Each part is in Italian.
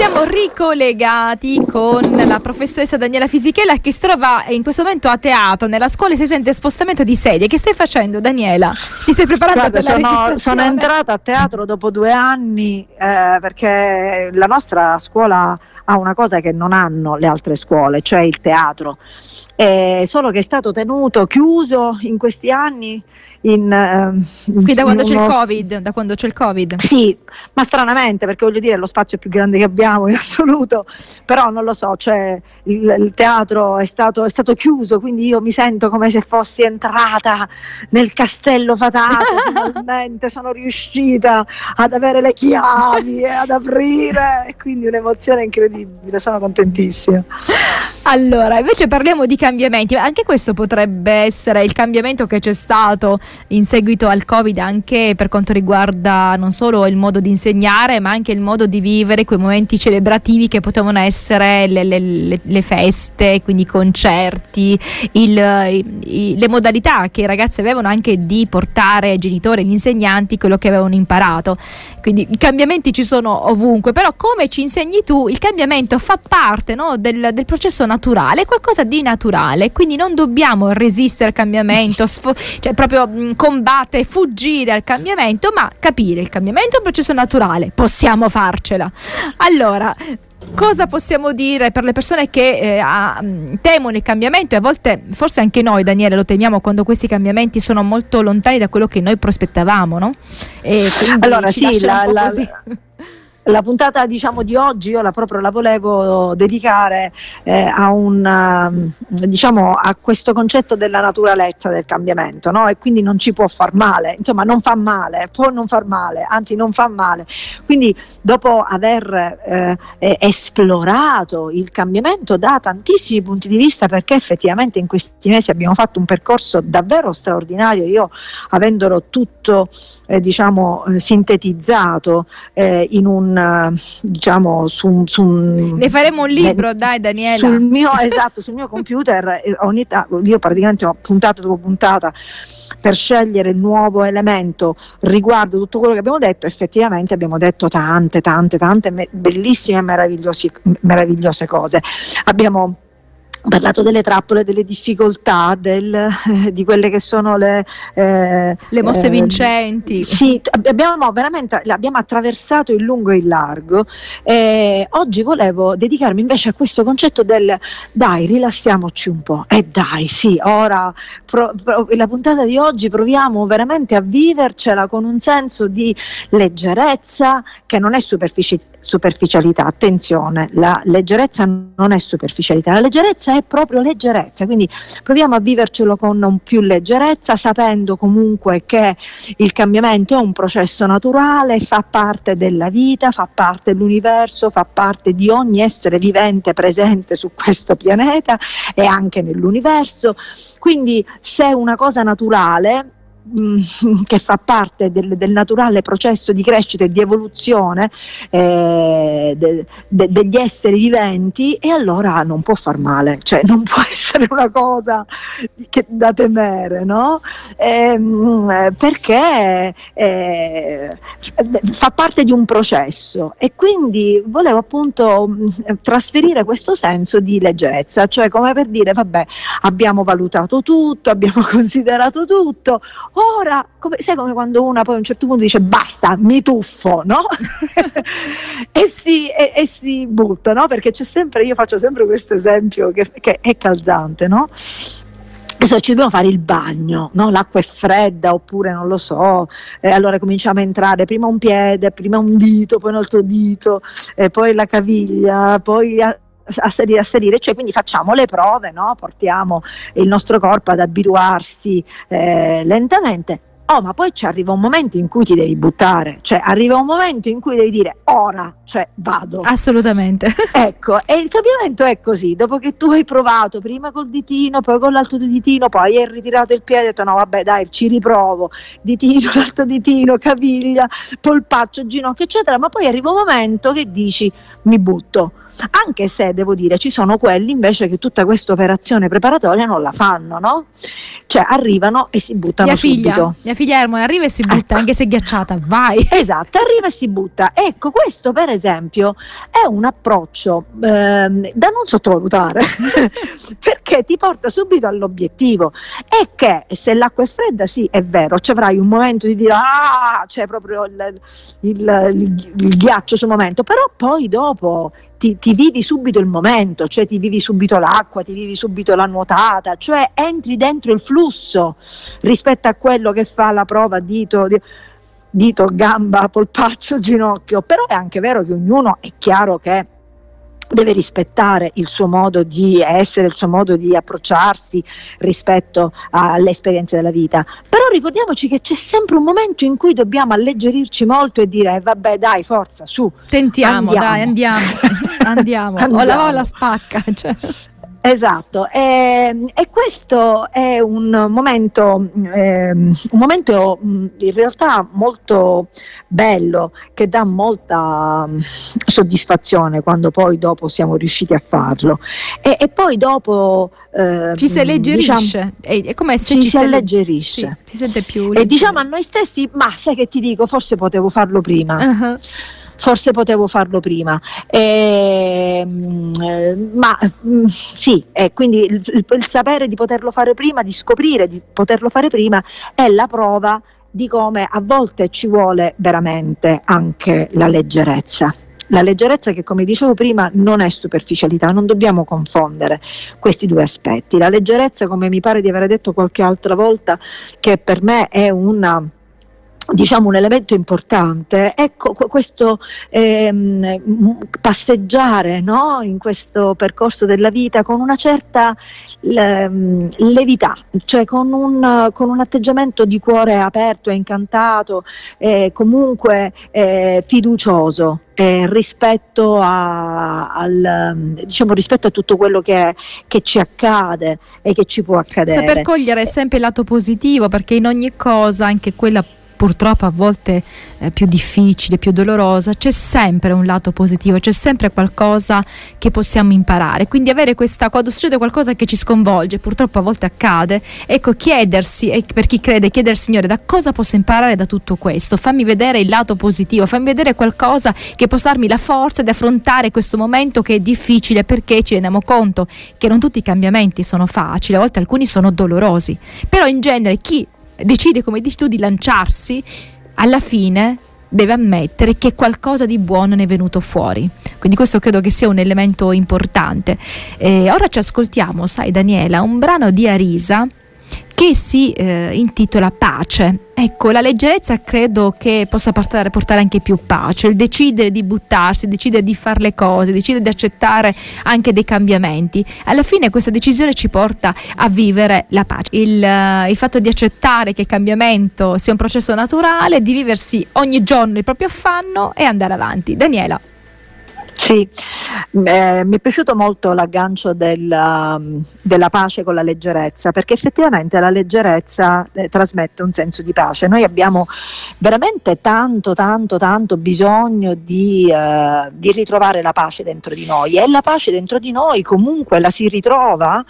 Siamo ricollegati con la professoressa Daniela Fisichella, che si trova in questo momento a teatro, nella scuola, e si sente spostamento di sedie. Che stai facendo, Daniela? Ti stai preparando? Guarda, per la registrazione? Sono entrata a teatro dopo 2 anni perché la nostra scuola ha una cosa che non hanno le altre scuole, cioè il teatro, solo che è stato tenuto chiuso in questi anni. Qui da quando c'è il Covid? Da quando c'è il Covid? Sì, ma stranamente, perché voglio dire, è lo spazio più grande che abbiamo in assoluto, però non lo so, cioè il teatro è stato chiuso, quindi io mi sento come se fossi entrata nel castello fatato. Finalmente sono riuscita ad avere le chiavi e ad aprire, e quindi un'emozione incredibile, sono contentissima. Allora, invece parliamo di cambiamenti. Anche questo potrebbe essere il cambiamento che c'è stato in seguito al Covid, anche per quanto riguarda non solo il modo di insegnare, ma anche il modo di vivere quei momenti celebrativi che potevano essere le feste, quindi i concerti, le modalità che i ragazzi avevano anche di portare ai genitori e agli insegnanti quello che avevano imparato. Quindi i cambiamenti ci sono ovunque, però come ci insegni tu, il cambiamento fa parte, no, del processo naturale, qualcosa di naturale, quindi non dobbiamo resistere al cambiamento, cioè proprio combattere, fuggire al cambiamento, ma capire il cambiamento è un processo naturale, possiamo farcela. Allora, cosa possiamo dire per le persone che temono il cambiamento, e a volte forse anche noi, Daniele, lo temiamo quando questi cambiamenti sono molto lontani da quello che noi prospettavamo, no? E allora sì, la puntata, diciamo, di oggi io la volevo dedicare a questo concetto della naturalezza del cambiamento, no? E quindi non ci può far male, insomma non fa male, può non far male, anzi non fa male. Quindi dopo aver esplorato il cambiamento da tantissimi punti di vista, perché effettivamente in questi mesi abbiamo fatto un percorso davvero straordinario, io avendolo tutto sintetizzato in un ne faremo un libro, dai Daniela. Sul mio computer io praticamente ho puntata dopo puntata per scegliere il nuovo elemento riguardo tutto quello che abbiamo detto. Effettivamente abbiamo detto tante bellissime e meravigliose cose. Abbiamo parlato delle trappole, delle difficoltà, di quelle che sono le mosse vincenti. Sì, abbiamo attraversato il lungo e il largo. Oggi volevo dedicarmi invece a questo concetto del dai, rilassiamoci un po'. Dai, sì, ora la puntata di oggi proviamo veramente a vivercela con un senso di leggerezza che non è superficialità. Attenzione, la leggerezza non è superficialità, la leggerezza è proprio leggerezza, quindi proviamo a vivercelo con più leggerezza, sapendo comunque che il cambiamento è un processo naturale, fa parte della vita, fa parte dell'universo, fa parte di ogni essere vivente presente su questo pianeta e anche nell'universo. Quindi se è una cosa naturale, che fa parte del naturale processo di crescita e di evoluzione degli esseri viventi, e allora non può far male, cioè non può essere una cosa da temere, no? Perché fa parte di un processo, e quindi volevo appunto trasferire questo senso di leggerezza, cioè come per dire vabbè, abbiamo valutato tutto, abbiamo considerato tutto. Ora, sai come quando una poi a un certo punto dice basta, mi tuffo, no? e si butta, no? Perché io faccio sempre questo esempio che è calzante, no? Adesso ci dobbiamo fare il bagno, no? L'acqua è fredda, oppure non lo so, allora cominciamo a entrare prima un piede, prima un dito, poi un altro dito, poi la caviglia, poi a salire, cioè quindi facciamo le prove, no? Portiamo il nostro corpo ad abituarsi lentamente. Ma poi ci arriva un momento in cui ti devi buttare, cioè arriva un momento in cui devi dire ora, cioè vado. Assolutamente. Ecco, e il cambiamento è così, dopo che tu hai provato prima col ditino, poi con l'altro ditino, poi hai ritirato il piede e hai detto no vabbè dai, ci riprovo, ditino, l'altro ditino, caviglia, polpaccio, ginocchio eccetera, ma poi arriva un momento che dici mi butto. Anche se devo dire ci sono quelli invece che tutta questa operazione preparatoria non la fanno, no? Cioè arrivano e si buttano subito. Mia figlia Hermione arriva e si butta, anche se ghiacciata, vai. Esatto, arriva e si butta. Ecco, questo per esempio è un approccio da non sottovalutare perché ti porta subito all'obiettivo. E che se l'acqua è fredda, sì, è vero, ci avrai un momento di dire c'è proprio il ghiaccio sul momento, però poi dopo ti vivi subito il momento, cioè ti vivi subito l'acqua, ti vivi subito la nuotata, cioè entri dentro il flusso rispetto a quello che fa la prova dito, gamba, polpaccio, ginocchio. Però è anche vero che ognuno, è chiaro che deve rispettare il suo modo di essere, il suo modo di approcciarsi rispetto alle esperienze della vita, però ricordiamoci che c'è sempre un momento in cui dobbiamo alleggerirci molto e dire vabbè dai, forza, su, tentiamo, dai, andiamo. O la spacca, cioè. Esatto, e questo è un momento in realtà molto bello, che dà molta soddisfazione quando poi dopo siamo riusciti a farlo, e poi dopo ci si alleggerisce, è come se ci si alleggerisce, sì, si sente più e diciamo a noi stessi, ma sai che ti dico, forse potevo farlo prima. Uh-huh. Forse potevo farlo prima, sì, quindi il sapere di poterlo fare prima, di scoprire di poterlo fare prima, è la prova di come a volte ci vuole veramente anche la leggerezza. La leggerezza che, come dicevo prima, non è superficialità, non dobbiamo confondere questi due aspetti. La leggerezza, come mi pare di aver detto qualche altra volta, che per me è un elemento importante, ecco, questo passeggiare, no? In questo percorso della vita con una certa levità, cioè con un atteggiamento di cuore aperto e incantato, comunque fiducioso, rispetto rispetto a tutto quello che ci accade e che ci può accadere. Saper cogliere sempre il lato positivo, perché in ogni cosa, anche quella purtroppo a volte più difficile, più dolorosa, c'è sempre un lato positivo, c'è sempre qualcosa che possiamo imparare. Quindi avere quando succede qualcosa che ci sconvolge, purtroppo a volte accade, ecco, chiedersi, e per chi crede, chiedere: Signore, da cosa posso imparare da tutto questo? Fammi vedere il lato positivo, fammi vedere qualcosa che possa darmi la forza di affrontare questo momento che è difficile, perché ci rendiamo conto che non tutti i cambiamenti sono facili, a volte alcuni sono dolorosi, però in genere chi decide, come dici tu, di lanciarsi, alla fine deve ammettere che qualcosa di buono ne è venuto fuori. Quindi questo credo che sia un elemento importante. Ora ci ascoltiamo, sai Daniela, un brano di Arisa che si intitola Pace. Ecco, la leggerezza credo che possa portare anche più pace, il decidere di buttarsi, decidere di fare le cose, decidere di accettare anche dei cambiamenti. Alla fine questa decisione ci porta a vivere la pace, il fatto di accettare che il cambiamento sia un processo naturale, di viversi ogni giorno il proprio affanno e andare avanti. Daniela. Sì, mi è piaciuto molto l'aggancio della pace con la leggerezza, perché effettivamente la leggerezza trasmette un senso di pace. Noi abbiamo veramente tanto bisogno di ritrovare la pace dentro di noi, e la pace dentro di noi comunque la si ritrova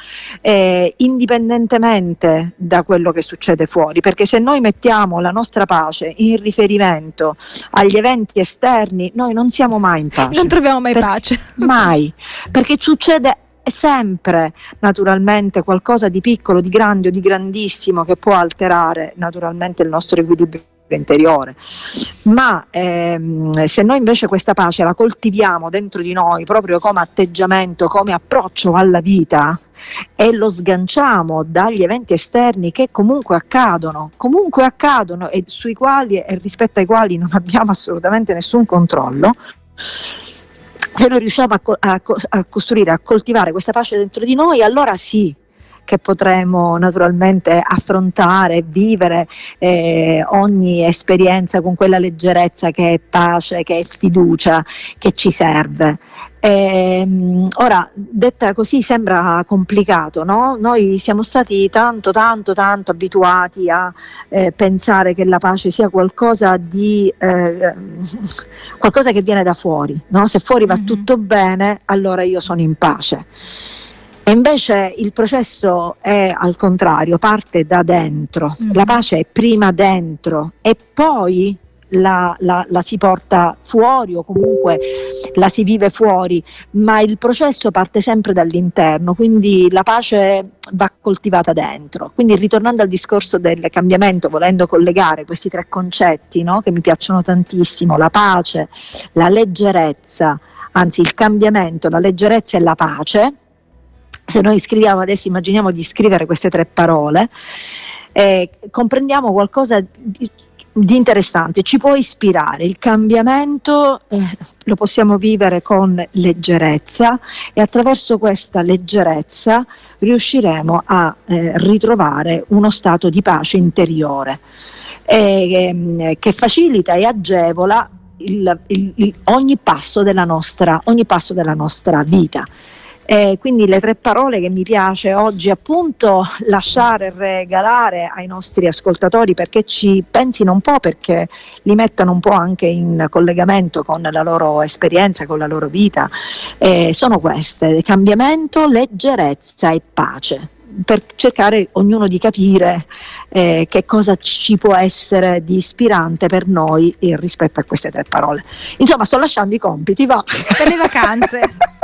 indipendentemente da quello che succede fuori, perché se noi mettiamo la nostra pace in riferimento agli eventi esterni, noi non siamo mai in pace. Non troviamo mai pace. Mai, perché succede sempre naturalmente qualcosa di piccolo, di grande o di grandissimo che può alterare naturalmente il nostro equilibrio interiore. Ma se noi invece questa pace la coltiviamo dentro di noi proprio come atteggiamento, come approccio alla vita, e lo sganciamo dagli eventi esterni che comunque accadono e sui quali e rispetto ai quali non abbiamo assolutamente nessun controllo, se noi riusciamo a costruire, a coltivare questa pace dentro di noi, allora sì che potremo naturalmente affrontare e vivere ogni esperienza con quella leggerezza che è pace, che è fiducia, che ci serve. Ora, detta così sembra complicato, no? Noi siamo stati tanto abituati a pensare che la pace sia qualcosa che viene da fuori, no? Se fuori va tutto bene, allora io sono in pace. E invece il processo è al contrario, parte da dentro. La pace è prima dentro e poi la si porta fuori, o comunque la si vive fuori, ma il processo parte sempre dall'interno, quindi la pace va coltivata dentro. Quindi, ritornando al discorso del cambiamento, volendo collegare questi tre concetti, no, che mi piacciono tantissimo: la pace, la leggerezza, anzi il cambiamento, la leggerezza e la pace. Se noi scriviamo adesso, immaginiamo di scrivere queste tre parole, comprendiamo qualcosa di interessante, ci può ispirare. Il cambiamento lo possiamo vivere con leggerezza, e attraverso questa leggerezza riusciremo a ritrovare uno stato di pace interiore che facilita e agevola ogni passo della nostra vita. Quindi le tre parole che mi piace oggi appunto lasciare e regalare ai nostri ascoltatori, perché ci pensino un po', perché li mettano un po' anche in collegamento con la loro esperienza, con la loro vita, sono queste: cambiamento, leggerezza e pace, per cercare ognuno di capire che cosa ci può essere di ispirante per noi rispetto a queste tre parole. Insomma, sto lasciando i compiti, va. Per le vacanze.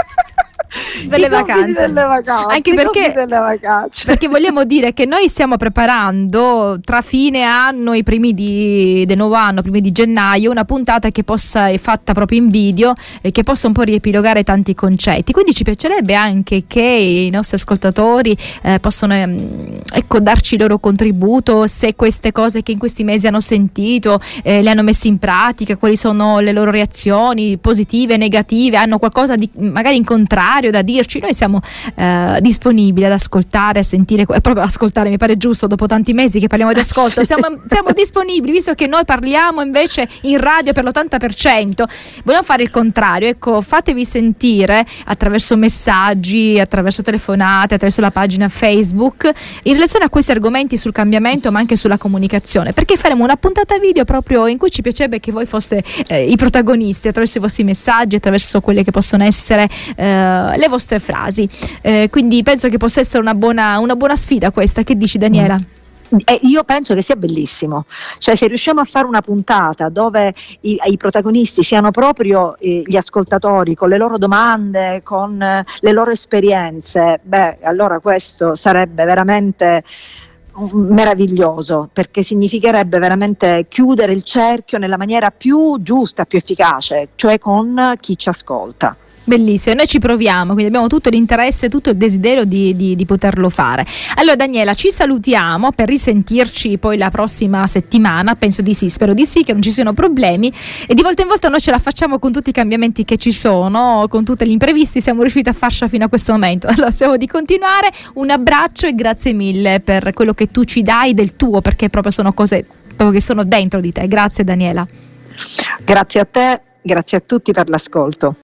Per le vacanze. Anche perché vogliamo dire che noi stiamo preparando tra fine anno e i primi del nuovo anno, primi di gennaio, una puntata che è fatta proprio in video e che possa un po' riepilogare tanti concetti. Quindi ci piacerebbe anche che i nostri ascoltatori possano darci il loro contributo, se queste cose che in questi mesi hanno sentito le hanno messe in pratica, quali sono le loro reazioni positive, negative, hanno qualcosa di magari in contrario da dirci. Noi siamo disponibili ad ascoltare, a sentire, proprio ascoltare mi pare giusto dopo tanti mesi che parliamo di ascolto, siamo disponibili, visto che noi parliamo invece in radio per l'80%, vogliamo fare il contrario. Ecco, fatevi sentire attraverso messaggi, attraverso telefonate, attraverso la pagina Facebook, in relazione a questi argomenti sul cambiamento, ma anche sulla comunicazione, perché faremo una puntata video proprio in cui ci piacerebbe che voi foste i protagonisti, attraverso i vostri messaggi, attraverso quelle che possono essere le vostre frasi, quindi penso che possa essere una buona sfida questa. Che dici, Daniela? Io penso che sia bellissimo, cioè se riusciamo a fare una puntata dove i protagonisti siano proprio gli ascoltatori, con le loro domande, con le loro esperienze, allora questo sarebbe veramente meraviglioso, perché significherebbe veramente chiudere il cerchio nella maniera più giusta, più efficace, cioè con chi ci ascolta. Bellissimo, noi ci proviamo, quindi abbiamo tutto l'interesse, tutto il desiderio di poterlo fare. Allora Daniela, ci salutiamo per risentirci poi la prossima settimana, penso di sì, spero di sì, che non ci siano problemi, e di volta in volta noi ce la facciamo con tutti i cambiamenti che ci sono, con tutti gli imprevisti, siamo riusciti a farcela fino a questo momento. Allora speriamo di continuare, un abbraccio e grazie mille per quello che tu ci dai del tuo, perché proprio sono cose proprio che sono dentro di te. Grazie Daniela. Grazie a te, grazie a tutti per l'ascolto.